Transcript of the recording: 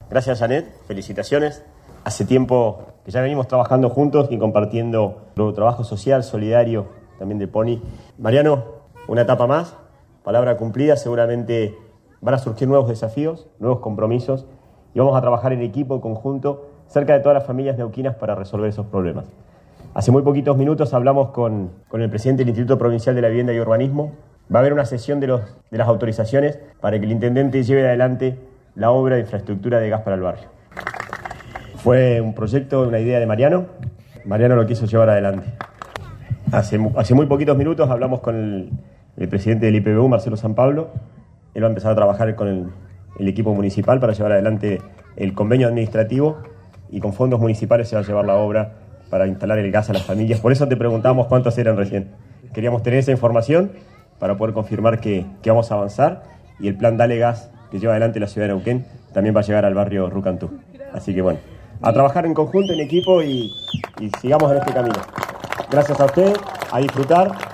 Gracias, Janet. Felicitaciones. Hace tiempo que ya venimos trabajando juntos y compartiendo nuevo trabajo social, solidario, también de Pony. Mariano, una etapa más, palabra cumplida. Seguramente van a surgir nuevos desafíos, nuevos compromisos y vamos a trabajar en equipo, en conjunto, cerca de todas las familias neuquinas para resolver esos problemas. Hace muy poquitos minutos hablamos con el presidente del Instituto Provincial de la Vivienda y Urbanismo. Va a haber una sesión de las autorizaciones para que el intendente lleve adelante la obra de infraestructura de gas para el barrio. Fue un proyecto, una idea de Mariano. Mariano lo quiso llevar adelante. Hace muy poquitos minutos hablamos con el presidente del IPBU, Marcelo San Pablo. Él va a empezar a trabajar con el equipo municipal para llevar adelante el convenio administrativo y con fondos municipales se va a llevar la obra para instalar el gas a las familias. Por eso te preguntamos cuántos eran recién. Queríamos tener esa información para poder confirmar que vamos a avanzar y el plan Dale Gas que lleva adelante la ciudad de Neuquén también va a llegar al barrio Rucantú. Así que bueno, a trabajar en conjunto, en equipo y sigamos en este camino. Gracias a ustedes, a disfrutar.